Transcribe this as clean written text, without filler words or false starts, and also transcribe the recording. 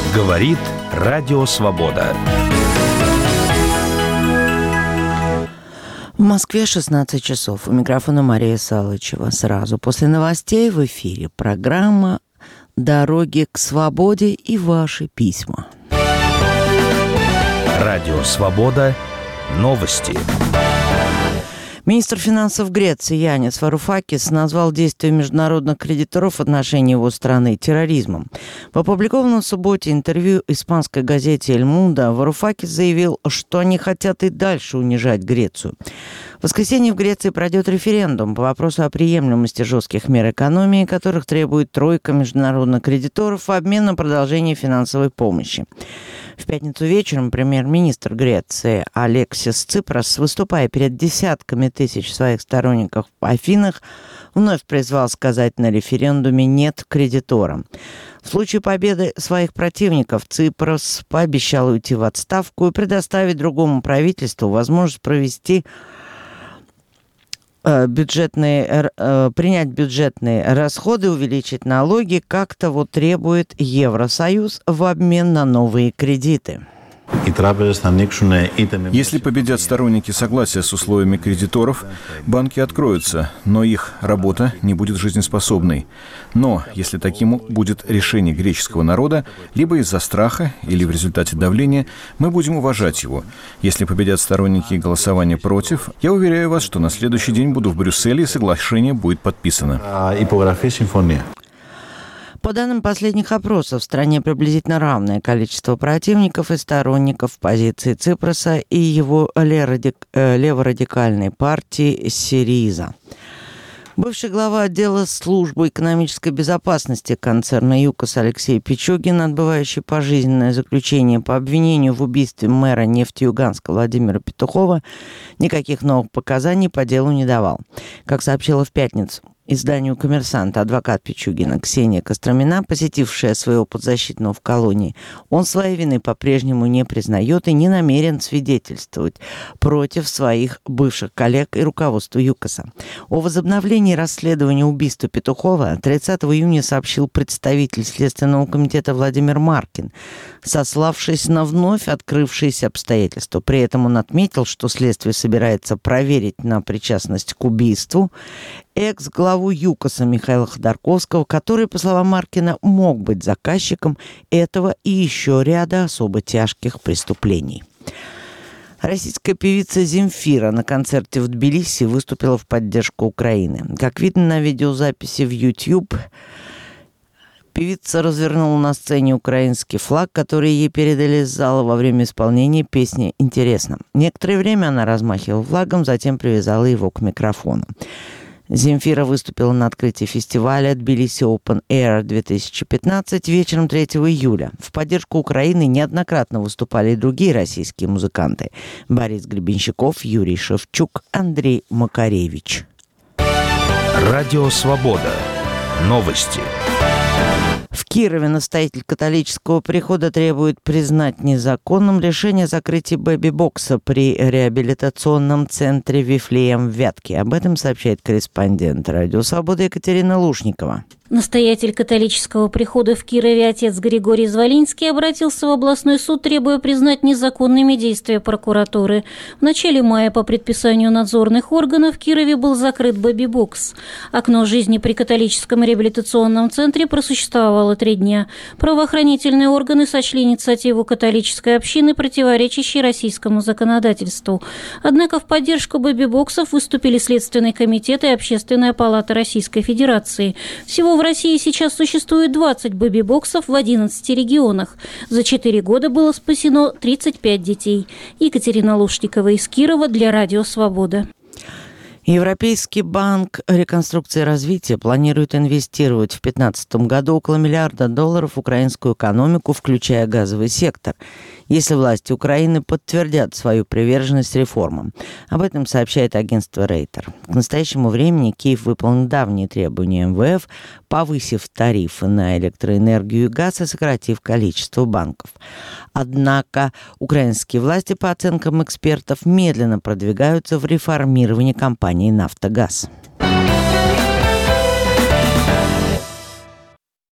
Говорит Радио Свобода. В Москве 16 часов. У микрофона Мария Салычева. Сразу после новостей в эфире программа «Дороги к свободе» и ваши письма. Радио Свобода. Новости. Министр финансов Греции Янис Варуфакис назвал действия международных кредиторов в отношении его страны терроризмом. В опубликованном в субботе интервью испанской газете «Эль Мундо» Варуфакис заявил, что они хотят и дальше унижать Грецию. В воскресенье в Греции пройдет референдум по вопросу о приемлемости жестких мер экономии, которых требует тройка международных кредиторов в обмен на продолжение финансовой помощи. В пятницу вечером премьер-министр Греции Алексис Ципрос, выступая перед десятками тысяч своих сторонников в Афинах, вновь призвал сказать на референдуме «нет» кредиторам. В случае победы своих противников Ципрос пообещал уйти в отставку и предоставить другому правительству возможность принять бюджетные расходы, увеличить налоги, как того требует Евросоюз в обмен на новые кредиты. Если победят сторонники согласия с условиями кредиторов, банки откроются, но их работа не будет жизнеспособной. Но если таким будет решение греческого народа, либо из-за страха, или в результате давления, мы будем уважать его. Если победят сторонники голосования против, я уверяю вас, что на следующий день буду в Брюсселе, и соглашение будет подписано. По данным последних опросов, в стране приблизительно равное количество противников и сторонников позиции Ципроса и его леворадикальной партии «Сириза». Бывший глава отдела службы экономической безопасности концерна ЮКОС Алексей Пичугин, отбывающий пожизненное заключение по обвинению в убийстве мэра Нефтеюганска Владимира Петухова, никаких новых показаний по делу не давал. Как сообщила в пятницу изданию «Коммерсант» адвокат Пичугина Ксения Костромина, посетившая своего подзащитного в колонии, он своей вины по-прежнему не признает и не намерен свидетельствовать против своих бывших коллег и руководства ЮКОСа. О возобновлении расследования убийства Петухова 30 июня сообщил представитель Следственного комитета Владимир Маркин, сославшись на вновь открывшиеся обстоятельства. При этом он отметил, что следствие собирается проверить на причастность к убийству экс-главу ЮКОСа Михаила Ходорковского, который, по словам Маркина, мог быть заказчиком этого и еще ряда особо тяжких преступлений. Российская певица Земфира на концерте в Тбилиси выступила в поддержку Украины. Как видно на видеозаписи в YouTube, певица развернула на сцене украинский флаг, который ей передали из зала во время исполнения песни «Интересно». Некоторое время она размахивала флагом, затем привязала его к микрофону. Земфира выступила на открытии фестиваля Тбилиси Open Air 2015 вечером 3 июля. В поддержку Украины неоднократно выступали и другие российские музыканты: Борис Гребенщиков, Юрий Шевчук, Андрей Макаревич. Радио Свобода. Новости. В Кирове настоятель католического прихода требует признать незаконным решение о закрытии бэби-бокса при реабилитационном центре «Вифлеем» в Вятке. Об этом сообщает корреспондент Радио Свобода Екатерина Лушникова. Настоятель католического прихода в Кирове отец Григорий Звалинский обратился в областной суд, требуя признать незаконными действия прокуратуры. В начале мая по предписанию надзорных органов в Кирове был закрыт бэби-бокс. Окно жизни при католическом реабилитационном центре просуществовало 3 дня. Правоохранительные органы сочли инициативу католической общины противоречащей российскому законодательству. Однако в поддержку бэби-боксов выступили Следственный комитет и Общественная палата Российской Федерации. Всего в России сейчас существует 20 бэби-боксов в 11 регионах. За 4 года было спасено 35 детей. Екатерина Лушникова из Кирова для Радио Свобода. Европейский банк реконструкции и развития планирует инвестировать в 2015 году около $1 миллиарда в украинскую экономику, включая газовый сектор, если власти Украины подтвердят свою приверженность реформам. Об этом сообщает агентство Рейтер. К настоящему времени Киев выполнил давние требования МВФ, повысив тарифы на электроэнергию и газ и сократив количество банков. Однако украинские власти, по оценкам экспертов, медленно продвигаются в реформировании компании «Нафтогаз».